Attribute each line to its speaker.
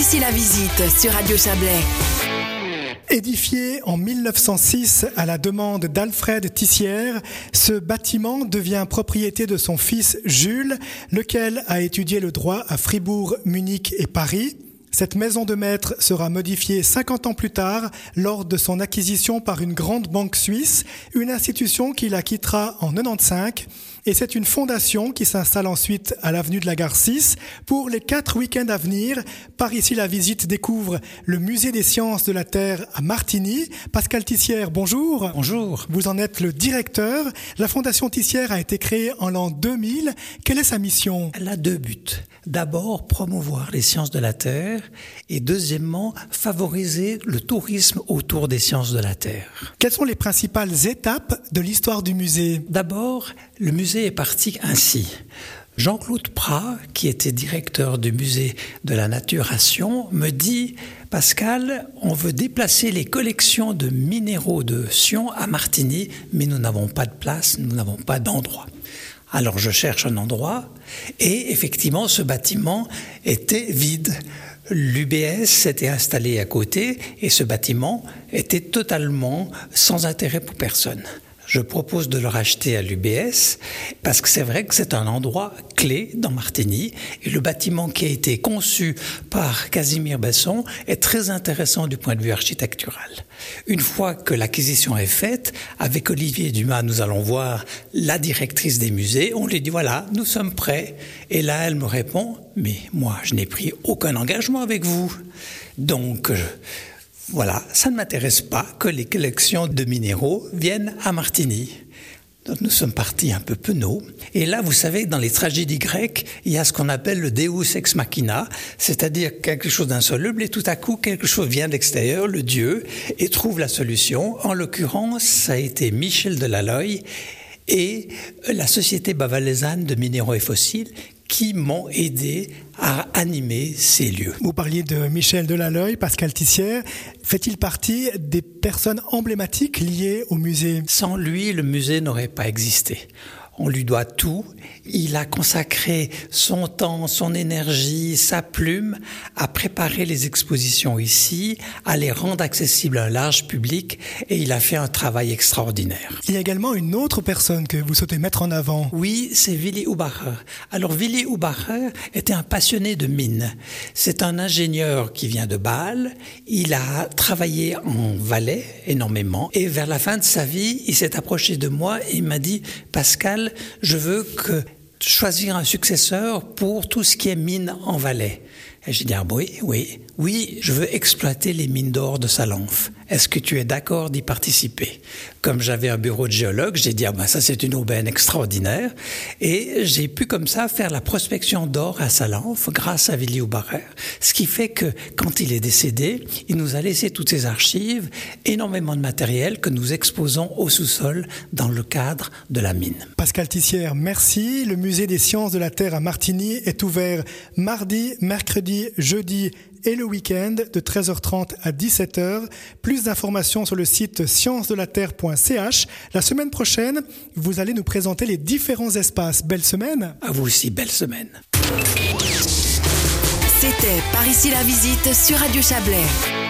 Speaker 1: ici la visite sur Radio Chablais.
Speaker 2: Édifié en 1906 à la demande d'Alfred Tissière, ce bâtiment devient propriété de son fils Jules, lequel a étudié le droit à Fribourg, Munich et Paris. Cette maison de maître sera modifiée 50 ans plus tard lors de son acquisition par une grande banque suisse, une institution qui la quittera en 95. Et c'est une fondation qui s'installe ensuite à l'avenue de la Gare 6. Pour les 4 week-ends à venir, par ici la visite découvre le musée des sciences de la Terre à Martigny. Pascal Tissière, bonjour.
Speaker 3: Bonjour.
Speaker 2: Vous en êtes le directeur. La fondation Tissière a été créée en l'an 2000. Quelle est sa mission ?
Speaker 3: Elle a 2 buts. D'abord, promouvoir les sciences de la Terre et deuxièmement, favoriser le tourisme autour des sciences de la Terre.
Speaker 2: Quelles sont les principales étapes de l'histoire du musée ?
Speaker 3: D'abord, le musée est parti ainsi. Jean-Claude Prat, qui était directeur du musée de la nature à Sion, me dit « Pascal, on veut déplacer les collections de minéraux de Sion à Martigny, mais nous n'avons pas de place, nous n'avons pas d'endroit. » Alors je cherche un endroit et effectivement ce bâtiment était vide. L'UBS s'était installé à côté et ce bâtiment était totalement sans intérêt pour personne. Je propose de le racheter à l'UBS parce que c'est vrai que c'est un endroit clé dans Martigny et le bâtiment qui a été conçu par Casimir Besson est très intéressant du point de vue architectural. Une fois que l'acquisition est faite, avec Olivier Dumas, nous allons voir la directrice des musées. On lui dit voilà, nous sommes prêts. Et là, elle me répond mais moi, je n'ai pris aucun engagement avec vous. Donc, voilà, ça ne m'intéresse pas que les collections de minéraux viennent à Martigny. Donc nous sommes partis un peu penauds. Et là, vous savez, dans les tragédies grecques, il y a ce qu'on appelle le Deus ex machina, c'est-à-dire quelque chose d'insoluble et tout à coup, quelque chose vient de l'extérieur, le Dieu, et trouve la solution. En l'occurrence, ça a été Michel Delaloy et la Société bavalaisane de minéraux et fossiles qui m'ont aidé à animer ces lieux.
Speaker 2: Vous parliez de Michel Delaloy, Pascal Tissière. Fait-il partie des personnes emblématiques liées au musée ?
Speaker 3: Sans lui, le musée n'aurait pas existé. On lui doit tout. Il a consacré son temps, son énergie, sa plume à préparer les expositions ici, à les rendre accessibles à un large public et il a fait un travail extraordinaire.
Speaker 2: Il y a également une autre personne que vous souhaitez mettre en avant.
Speaker 3: Oui, c'est Willy Hubacher. Alors Willy Hubacher était un passionné de mines. C'est un ingénieur qui vient de Bâle. Il a travaillé en Valais énormément et vers la fin de sa vie, il s'est approché de moi et il m'a dit « Pascal, je veux choisir un successeur pour tout ce qui est mine en Valais. » Et j'ai dit « oui, je veux exploiter les mines d'or de Salenf. Est-ce que tu es d'accord d'y participer ?» Comme j'avais un bureau de géologue, j'ai dit ça c'est une aubaine extraordinaire. Et j'ai pu comme ça faire la prospection d'or à Salenf grâce à Willy Hubacher. Ce qui fait que quand il est décédé, il nous a laissé toutes ses archives, énormément de matériel que nous exposons au sous-sol dans le cadre de la mine.
Speaker 2: Pascal Tissière, merci. Le musée des sciences de la Terre à Martigny est ouvert mardi, mercredi, jeudi et le week-end de 13h30 à 17h. Plus d'informations sur le site sciencesdelaterre.ch. La semaine prochaine, vous allez nous présenter les différents espaces. Belle semaine.
Speaker 3: À vous aussi, belle semaine.
Speaker 1: C'était Par ici la visite sur Radio Chablais.